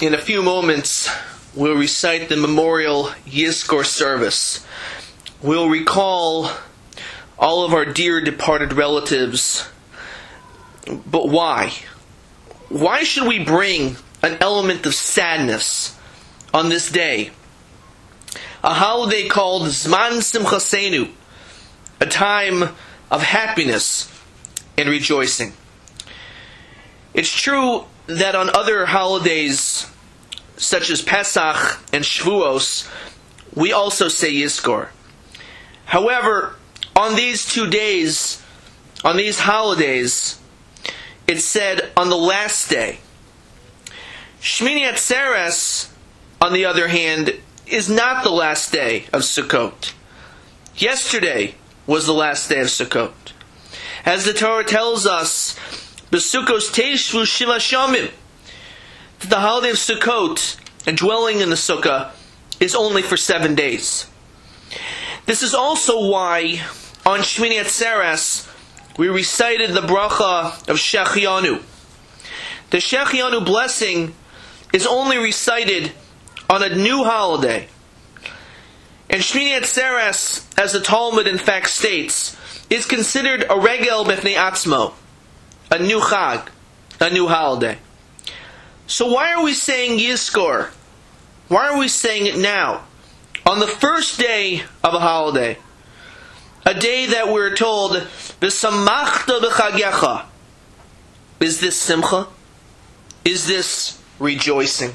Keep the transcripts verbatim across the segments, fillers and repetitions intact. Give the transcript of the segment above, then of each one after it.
in a few moments, we'll recite the memorial Yizkor service. We'll recall all of our dear departed relatives. But why? Why should we bring an element of sadness on this day? A holiday called Zman Simchasenu, a time of happiness and rejoicing. It's true that on other holidays, such as Pesach and Shavuos, we also say Yizkor. However, on these two days, on these holidays, it's said on the last day. Shmini Atzeres, on the other hand, is not the last day of Sukkot. Yesterday was the last day of Sukkot. As the Torah tells us, B'Sukkos Teishvu Shiva Shomim, that the holiday of Sukkot and dwelling in the Sukkah is only for seven days. This is also why on Shmini Atzeres we recited the bracha of Shechianu. The Shechianu blessing is only recited on a new holiday. And Shmini Atzeres, as the Talmud in fact states, is considered a regel b'fnei atzmo, a new chag, a new holiday. So why are we saying Yizkor? Why are we saying it now, on the first day of a holiday? A day that we're told, V'samachta b'chagecha. Is this simcha? Is this rejoicing?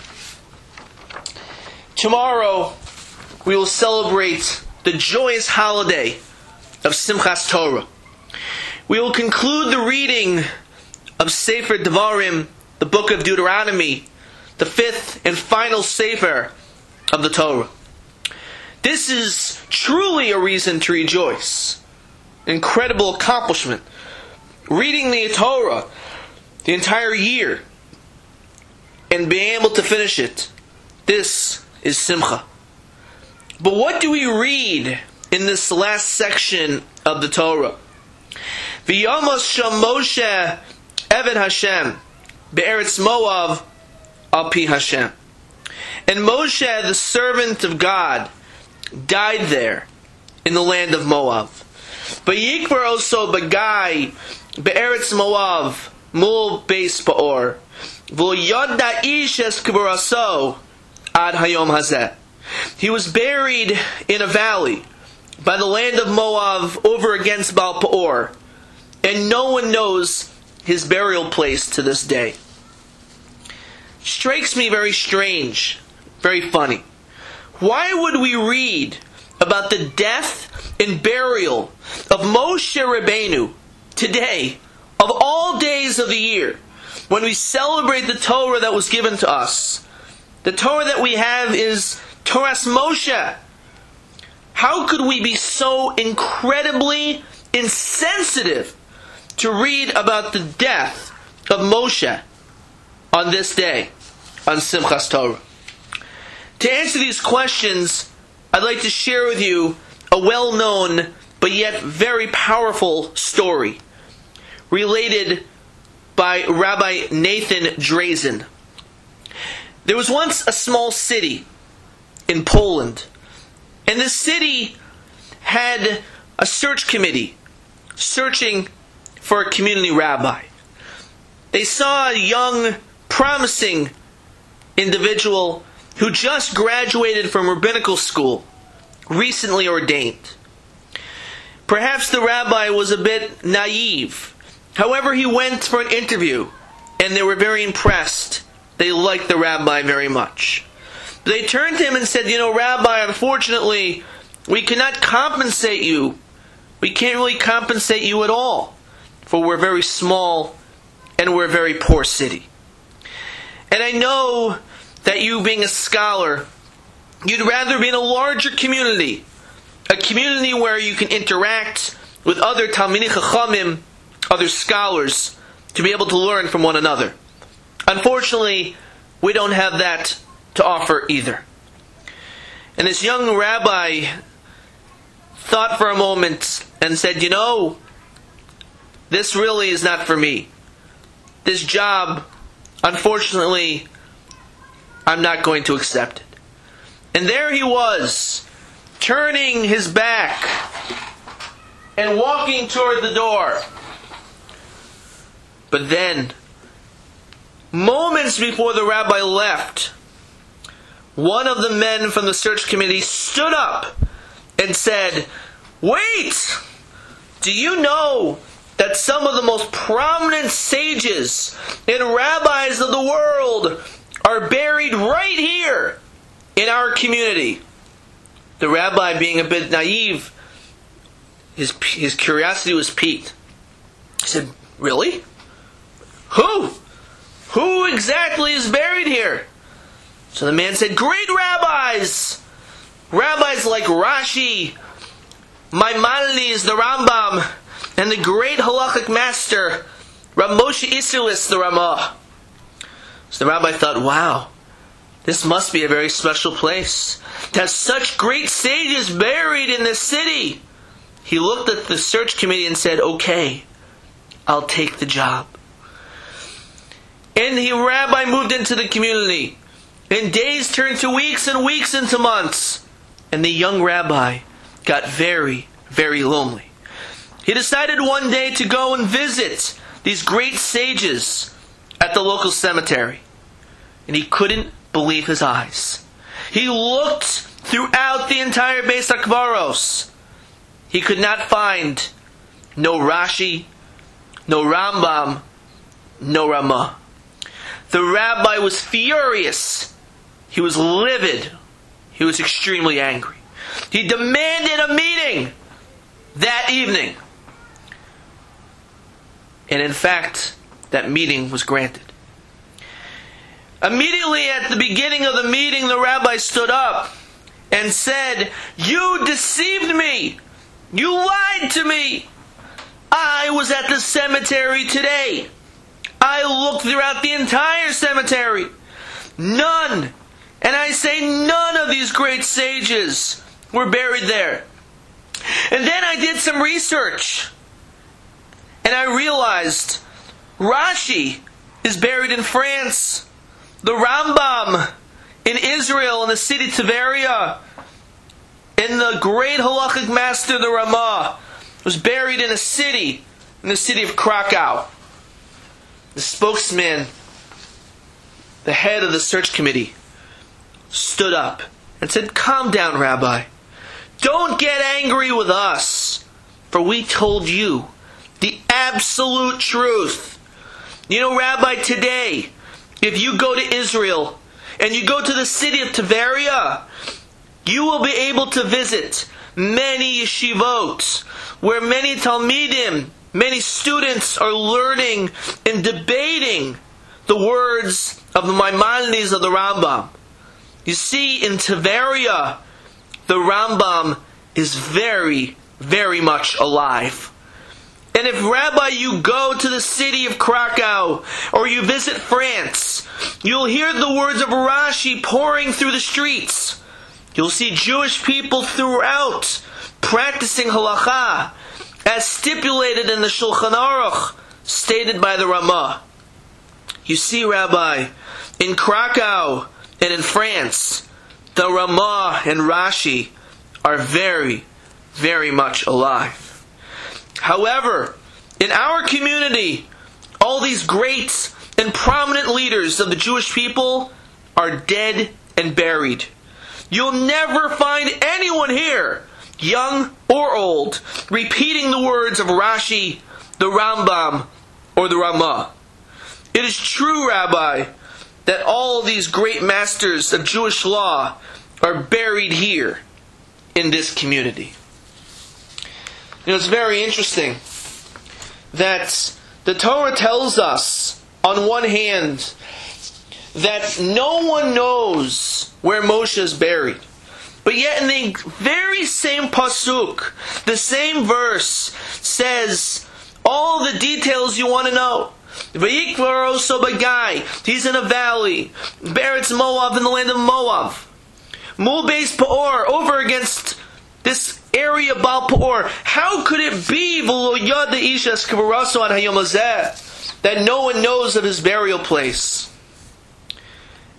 Tomorrow, we will celebrate the joyous holiday of Simchas Torah. We will conclude the reading of Sefer Devarim, the book of Deuteronomy, the fifth and final Sefer of the Torah. This is truly a reason to rejoice. Incredible accomplishment. Reading the Torah the entire year and being able to finish it. This is Simcha. But what do we read in this last section of the Torah? V'yamos sham Moshe Eved Hashem be'eretz Moav al pi Hashem. And Moshe, the servant of God, died there in the land of Moab. V'yikvar also Bagai be'eretz Moav mul beis Pa'or. V'yodda ish es kiburaso ad hayom hazeh. He was buried in a valley by the land of Moab over against Baal Peor, and no one knows his burial place to this day. Strikes me very strange, very funny. Why would we read about the death and burial of Moshe Rabbeinu today, of all days of the year, when we celebrate the Torah that was given to us? The Torah that we have is Toras Moshe. How could we be so incredibly insensitive to read about the death of Moshe on this day, on Simchas Torah? To answer these questions, I'd like to share with you a well-known but yet very powerful story related by Rabbi Nathan Drazen. There was once a small city in Poland, and this city had a search committee searching for a community rabbi. They saw a young, promising individual who just graduated from rabbinical school, recently ordained. Perhaps the rabbi was a bit naive. However, he went for an interview, and they were very impressed. They liked the rabbi very much. They turned to him and said, "You know, Rabbi, unfortunately, we cannot compensate you. We can't really compensate you at all, for we're very small and we're a very poor city. And I know that you, being a scholar, you'd rather be in a larger community, a community where you can interact with other Talmidei Chachamim, other scholars, to be able to learn from one another. Unfortunately, we don't have that to offer either." And this young rabbi thought for a moment and said, "You know, this really is not for me. This job, unfortunately, I'm not going to accept it. And there he was, turning his back and walking toward the door. But then, moments before the rabbi left, one of the men from the search committee stood up and said, "Wait! Do you know that some of the most prominent sages and rabbis of the world are buried right here in our community?" The rabbi, being a bit naive, his, his curiosity was piqued. He said, "Really? Who? Who exactly is buried here?" So the man said, "Great rabbis! Rabbis like Rashi, Maimonides, the Rambam, and the great halachic master, Rav Moshe Isserles, the Ramah." So the rabbi thought, wow, this must be a very special place to have such great sages buried in this city. He looked at the search committee and said, "Okay, I'll take the job." And the rabbi moved into the community. And days turned to weeks and weeks into months. And the young rabbi got very, very lonely. He decided one day to go and visit these great sages at the local cemetery. And he couldn't believe his eyes. He looked throughout the entire Beis HaKvaros. He could not find no Rashi, no Rambam, no Ramah. The rabbi was furious. He was livid. He was extremely angry. He demanded a meeting that evening. And in fact, that meeting was granted. Immediately at the beginning of the meeting, the rabbi stood up and said, "You deceived me. You lied to me. I was at the cemetery today. I looked throughout the entire cemetery. None, and I say none of these great sages were buried there. And then I did some research, and I realized Rashi is buried in France, the Rambam in Israel, in the city Tiberia, and the great halachic master, the Ramah, was buried in a city, in the city of Krakow." The spokesman, the head of the search committee, stood up and said, "Calm down, Rabbi. Don't get angry with us, for we told you the absolute truth. You know, Rabbi, today, if you go to Israel and you go to the city of Tiberia, you will be able to visit many yeshivot where many talmidim, many students are learning and debating the words of the Maimonides of the Rambam. You see, in Tiberia, the Rambam is very, very much alive. And if, Rabbi, you go to the city of Krakow or you visit France, you'll hear the words of Rashi pouring through the streets. You'll see Jewish people throughout practicing halakha, as stipulated in the Shulchan Aruch, stated by the Ramah. You see, Rabbi, in Krakow and in France, the Ramah and Rashi are very, very much alive. However, in our community, all these great and prominent leaders of the Jewish people are dead and buried. You'll never find anyone here, young or old, repeating the words of Rashi, the Rambam, or the Ramah. It is true, Rabbi, that all these great masters of Jewish law are buried here in this community. You know, it's very interesting that the Torah tells us, on one hand, that no one knows where Moshe is buried. But yet in the very same pasuk, the same verse says all the details you want to know. Vayikvar oso b'gai, he's in a valley. Beretz Moab, in the land of Moab. Mul Beis Peor, over against this area of Baal Peor. How could it be v'lo yad ish es kavaraso ad hayom hazeh, that no one knows of his burial place?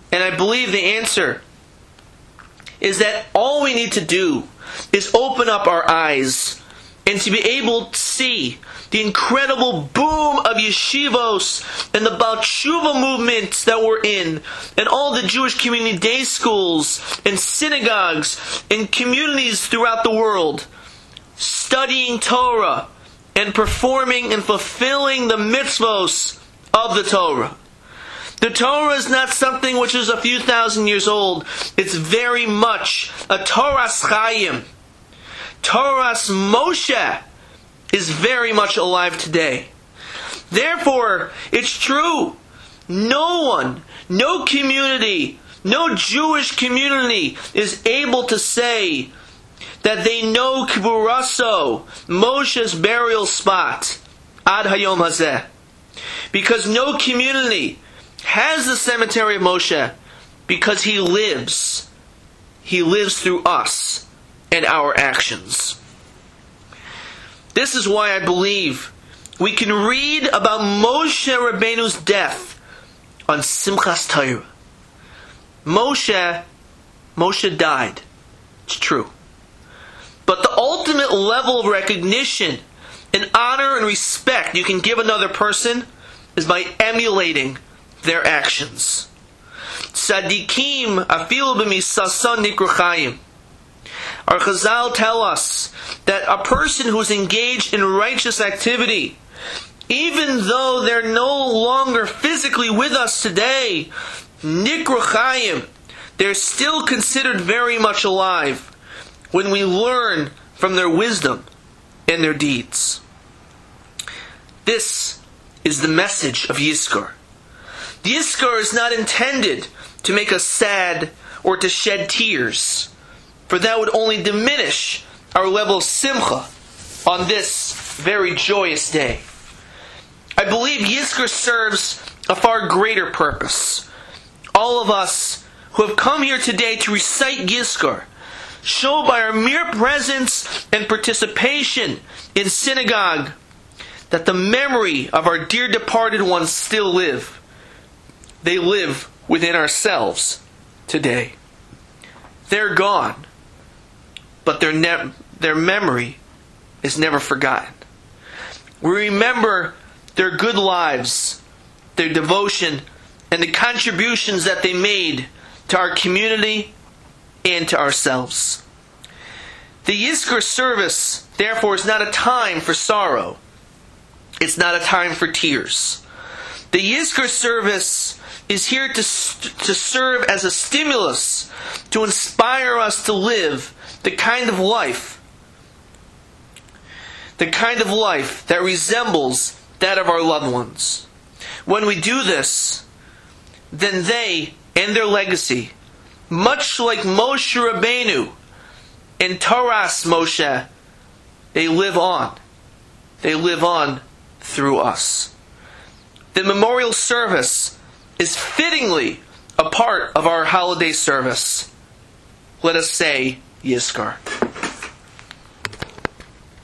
And I believe the answer is that all we need to do is open up our eyes and to be able to see the incredible boom of yeshivos and the Baal Tshuva movements that we're in, and all the Jewish community day schools and synagogues and communities throughout the world, studying Torah and performing and fulfilling the mitzvos of the Torah. The Torah is not something which is a few thousand years old. It's very much a Toras Chaim. Toras Moshe is very much alive today. Therefore, it's true. No one, no community, no Jewish community is able to say that they know Kiburaso, Moshe's burial spot, Ad Hayom Hazeh. Because no community has the cemetery of Moshe, because he lives. He lives through us and our actions. This is why I believe we can read about Moshe Rabbeinu's death on Simchas Torah. Moshe, Moshe died. It's true. But the ultimate level of recognition and honor and respect you can give another person is by emulating their actions. Tzadikim afilu b'misason nikru chayim. Our Chazal tell us that a person who is engaged in righteous activity, even though they're no longer physically with us today, nikru chayim, they're still considered very much alive when we learn from their wisdom and their deeds. This is the message of Yizkor. The Yizkor is not intended to make us sad or to shed tears, for that would only diminish our level of simcha on this very joyous day. I believe Yizkor serves a far greater purpose. All of us who have come here today to recite Yizkor show by our mere presence and participation in synagogue that the memory of our dear departed ones still live. They live within ourselves today. They're gone, but their ne- their memory is never forgotten. We remember their good lives, their devotion, and the contributions that they made to our community and to ourselves. The Yizkor service, therefore, is not a time for sorrow. It's not a time for tears. The Yizkor service is here to, to serve as a stimulus to inspire us to live the kind of life, the kind of life that resembles that of our loved ones. When we do this, then they and their legacy, much like Moshe Rabbeinu and Toras Moshe, they live on. They live on through us. The memorial service is fittingly a part of our holiday service. Let us say Yizkor.